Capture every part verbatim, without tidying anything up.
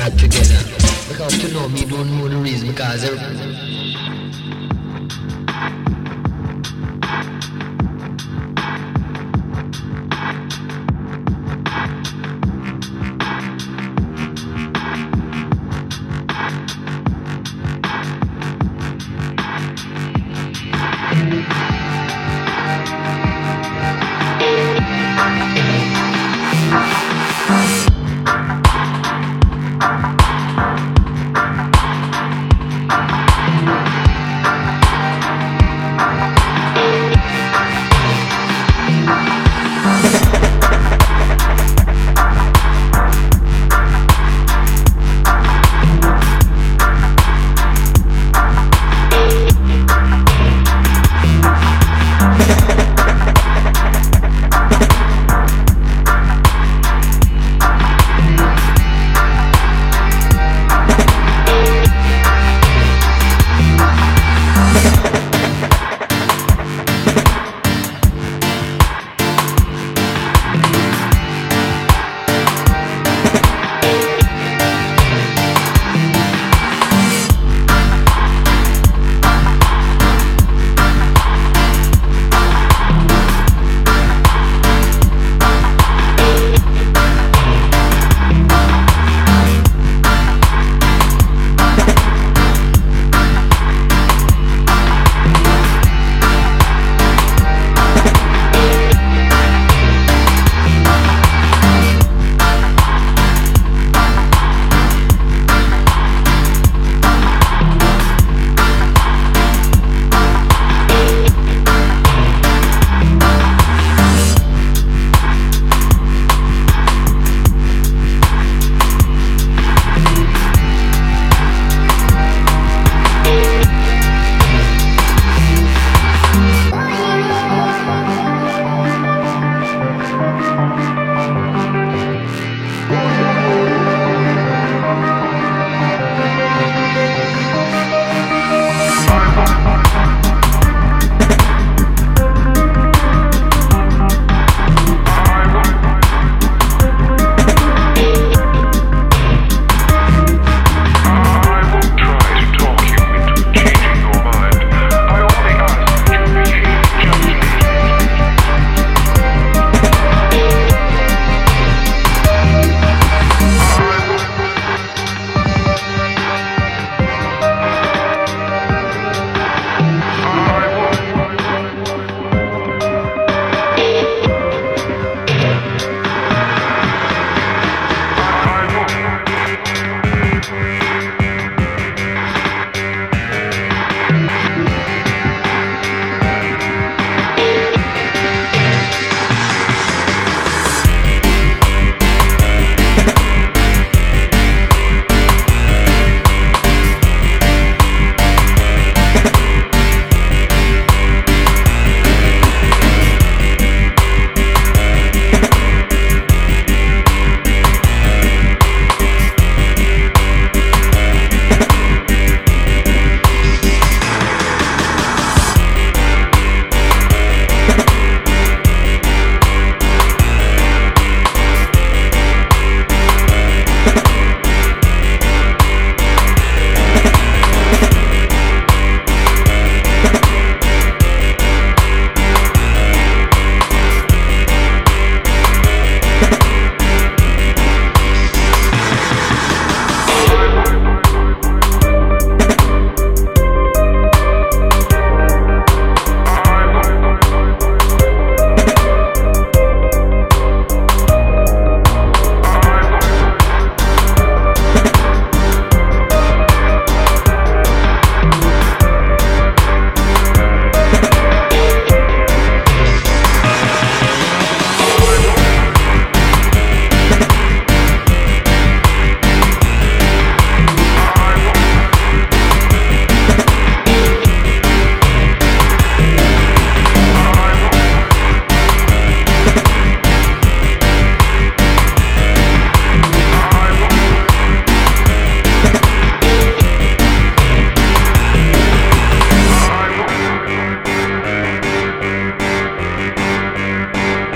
that together. Because to know me don't know the reason because every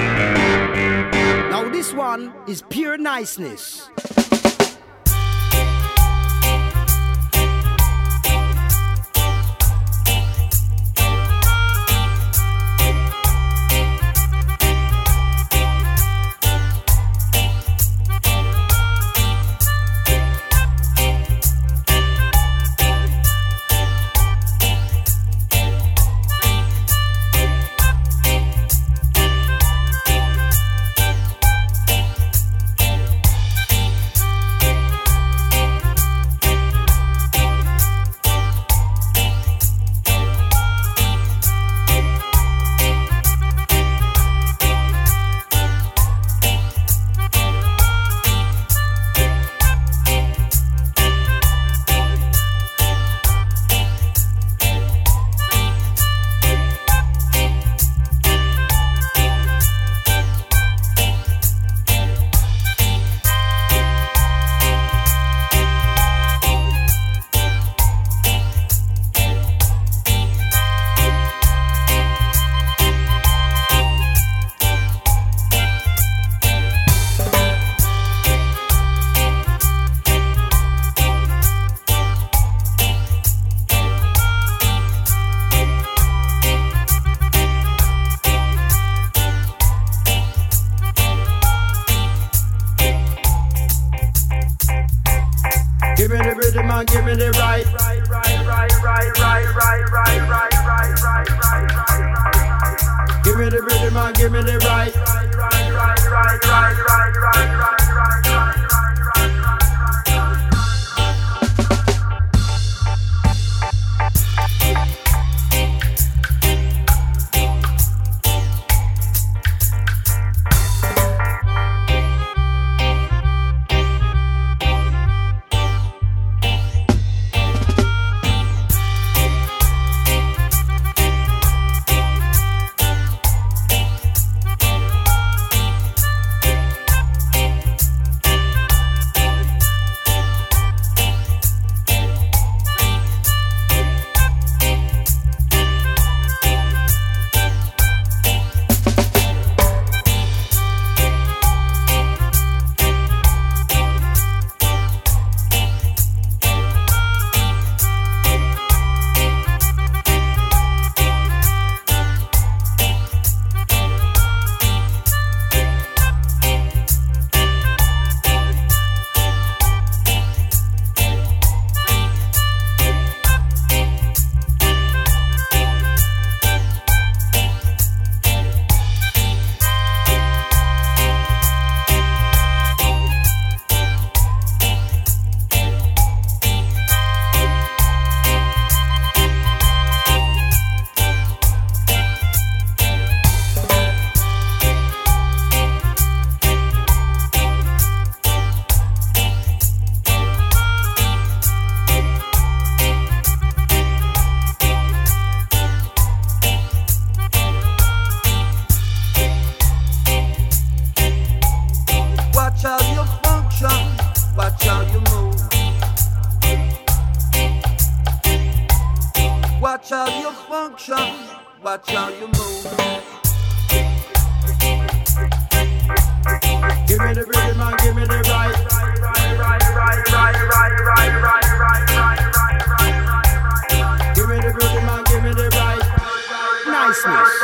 is pure niceness. and give me the right, right, right, right, right, right, right, right, right, right, right, right, right. Give me the rhythm and give me the right, right, right, right, right, right, right, right, right. Watch how you function, watch how you move. Give me the rhythm and give me the right, right, right, right, right, right, right, right, right, right, right, right. Give me the rhythm and give me the right. Niceness.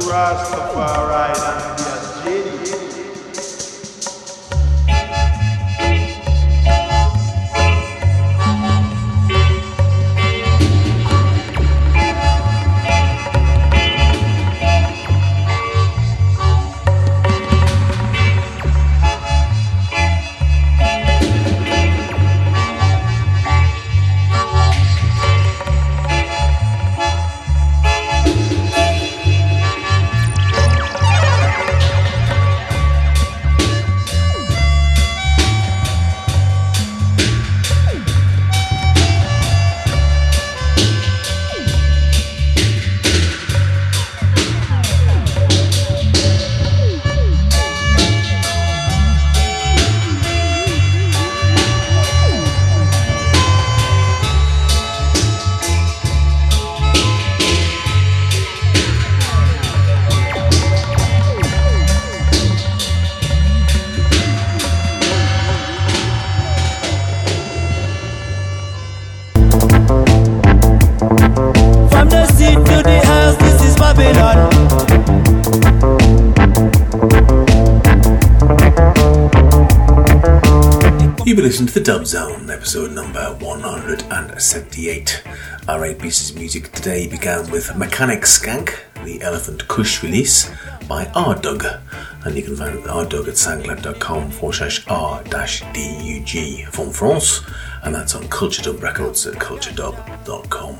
Rastafari and the J D. You've been listening to the Dub Zone, episode number one hundred seventy-eight. Our eight pieces of music today began with Mechanic Skank, the Elephant Kush release by R-Dug, and you can find R-Dug at soundcloud.com forward slash r dash D-U-G from France, and that's on Culture Dub Records at culture dub dot com.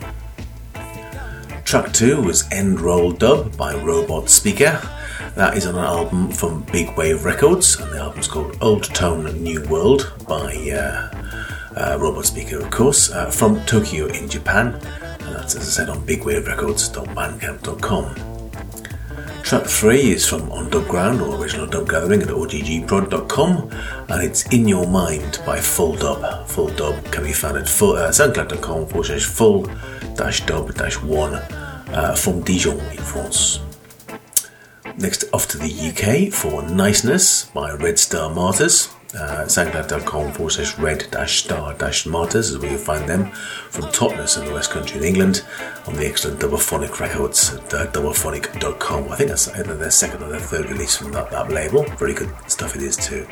Track two was End Roll Dub by Robot Speaker. That is on an album from Big Wave Records, and the album's called Old Tone New World by uh, uh, Robot Speaker, of course, uh, from Tokyo in Japan, and that's, as I said, on big wave records dot bandcamp dot com. Track three is from On Dub Ground, or Original Dub Gathering, at o g g prod dot com, and it's In Your Mind by Full Dub. Full Dub can be found at full, uh, soundcloud.com forward slash full dash dub dash one uh, from Dijon in France. Next, off to the U K for Niceness by Red Star Martyrs. Uh, soundcloud.com forward slash red dash star dash martyrs is where you'll find them, from Totnes in the West Country in England, on the excellent Double-Phonic Records at uh, double phonic dot com. I think that's either their second or their third release from that, that label. Very good stuff it is too.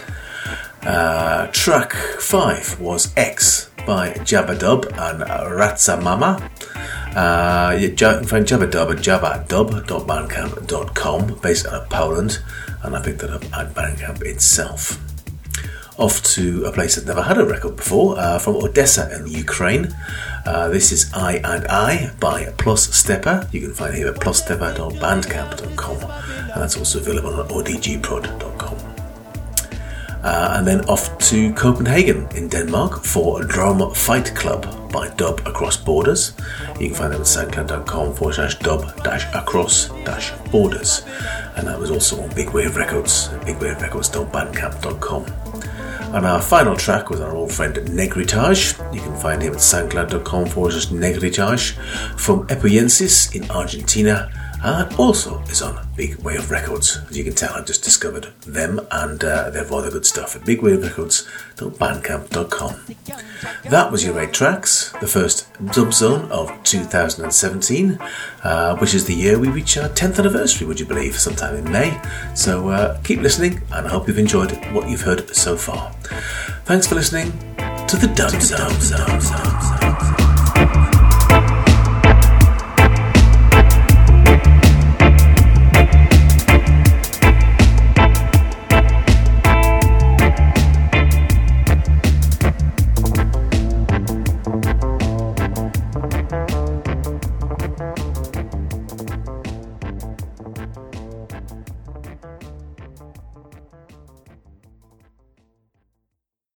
Uh, track five was X by Jabba Dub and Ratsa Mama. Uh, you can find Jabba Dub at jabba dub dot bandcamp dot com, based out of Poland, and I picked that up at Bandcamp itself. Off to a place that never had a record before, uh, from Odessa in Ukraine. Uh, this is I and I by Plus Stepper. You can find him at plus stepper dot bandcamp dot com, and that's also available on o d g prod dot com. Uh, and then off to Copenhagen in Denmark for Drum Fight Club by Dub Across Borders. You can find them at soundcloud.com forward slash dub dash across dash borders. And that was also on Big Wave Records, at big wave records dot bandcamp dot com. And our final track was our old friend Negritage. You can find him at soundcloud.com forward slash Negritage from Epuyensis in Argentina. And also is on Big Wave Records. As you can tell, I've just discovered them, and uh, they have other good stuff at big wave records dot bandcamp dot com. That was your eight tracks, the first Dub Zone of two thousand seventeen, uh, which is the year we reach our tenth anniversary, would you believe, sometime in May. So uh, keep listening, and I hope you've enjoyed what you've heard so far. Thanks for listening to the Dub Zone.